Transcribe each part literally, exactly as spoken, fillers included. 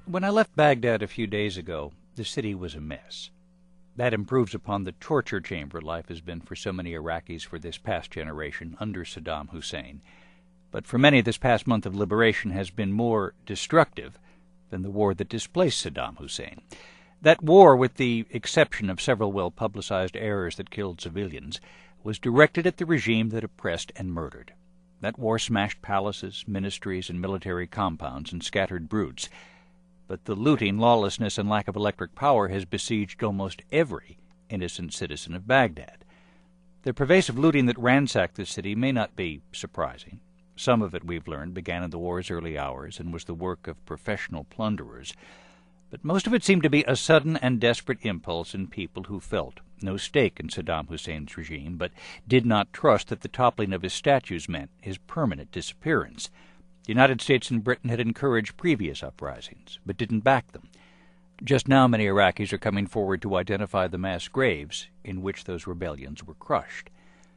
When I left Baghdad a few days ago, the city was a mess. That improves upon the torture chamber life has been for so many Iraqis for this past generation under Saddam Hussein. But for many, this past month of liberation has been more destructive than the war that displaced Saddam Hussein. That war, with the exception of several well-publicized errors that killed civilians, was directed at the regime that oppressed and murdered. That war smashed palaces, ministries, and military compounds and scattered brutes. But the looting, lawlessness, and lack of electric power has besieged almost every innocent citizen of Baghdad. The pervasive looting that ransacked the city may not be surprising. Some of it, we've learned, began in the war's early hours and was the work of professional plunderers. But most of it seemed to be a sudden and desperate impulse in people who felt no stake in Saddam Hussein's regime, but did not trust that the toppling of his statues meant his permanent disappearance. The United States and Britain had encouraged previous uprisings, but didn't back them. Just now many Iraqis are coming forward to identify the mass graves in which those rebellions were crushed.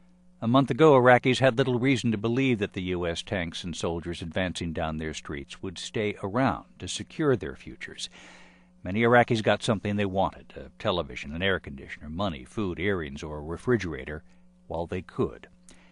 A month ago, Iraqis had little reason to believe that the U S tanks and soldiers advancing down their streets would stay around to secure their futures. Many Iraqis got something they wanted, a television, an air conditioner, money, food, earrings, or a refrigerator, while they could.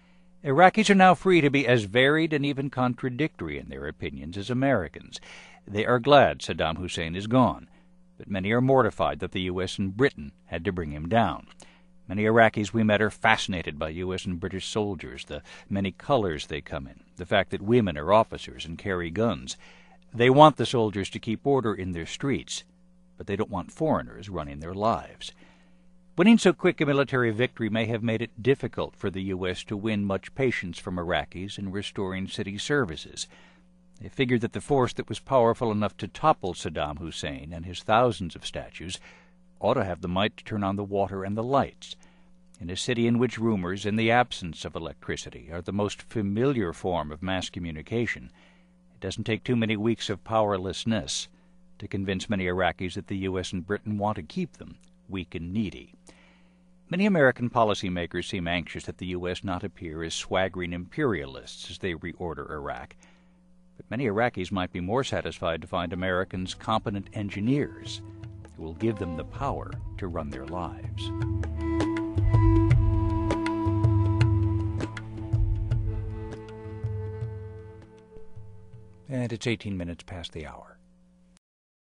Iraqis are now free to be as varied and even contradictory in their opinions as Americans. They are glad Saddam Hussein is gone, but many are mortified that the U S and Britain had to bring him down. Many Iraqis we met are fascinated by U S and British soldiers, the many colors they come in, the fact that women are officers and carry guns. They want the soldiers to keep order in their streets, but they don't want foreigners running their lives. Winning so quick a military victory may have made it difficult for the U S to win much patience from Iraqis in restoring city services. They figured that the force that was powerful enough to topple Saddam Hussein and his thousands of statues ought to have the might to turn on the water and the lights. In a city in which rumors, in the absence of electricity, are the most familiar form of mass communication, it doesn't take too many weeks of powerlessness to convince many Iraqis that the U S and Britain want to keep them weak and needy. Many American policymakers seem anxious that the U S not appear as swaggering imperialists as they reorder Iraq. But many Iraqis might be more satisfied to find Americans competent engineers who will give them the power to run their lives. And it's eighteen minutes past the hour.